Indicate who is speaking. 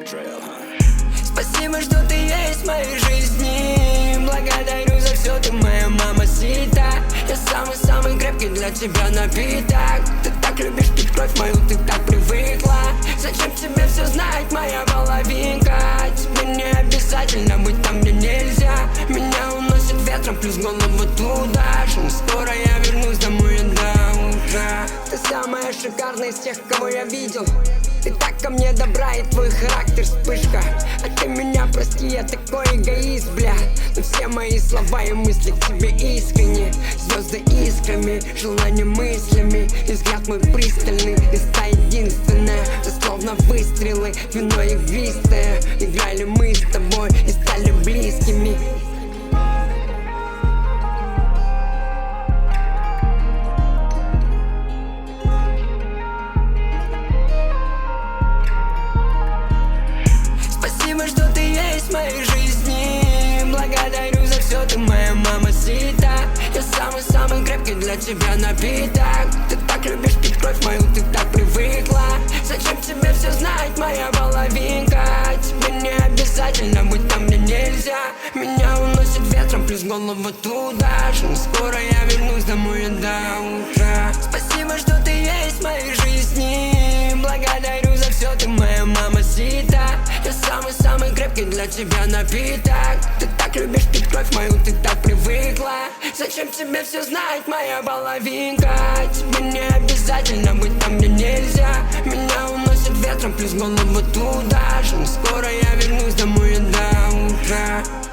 Speaker 1: Спасибо, что ты есть в моей жизни. Благодарю за все, ты моя мамасита. Я самый-самый крепкий для тебя напиток. Ты так любишь пить кровь мою, ты так привыкла. Зачем тебе все знать, моя половинка? Тебе не обязательно быть там, где нельзя. Меня уносит ветром, плюс голову туда же. Скоро я вернусь домой до утра. Ты самая шикарная из тех, кого я видел. Ты так ко мне добра, и твой характер вспышка. А ты меня прости, я такой эгоист, бля. Но все мои слова и мысли к тебе искренне. Звезды искрами, желания мыслями. И взгляд мой пристальный, и та единственная. Ты словно выстрелы, вино игристое. Играли мы с тобой и стали близкими. Спасибо, что ты есть в моей жизни. Благодарю за все, ты моя мамасита. Я самый-самый крепкий для тебя напиток. Ты так любишь пить кровь мою, ты так привыкла. Зачем тебе все знать, моя половинка? Тебе не обязательно быть там, где нельзя. Меня уносит ветром, плюс голову туда же. Скоро я вернусь домой до утра. Спасибо, что ты есть в моей жизни. Благодарю за все, ты моя мамасита. Я самый-самый крепкий для тебя напиток. Ты так любишь пить кровь мою, ты так привыкла. Зачем тебе все знать, моя половинка? Тебе не обязательно быть там, где нельзя. Меня уносит ветром, плюс голову туда же. Скоро я вернусь домой до утра.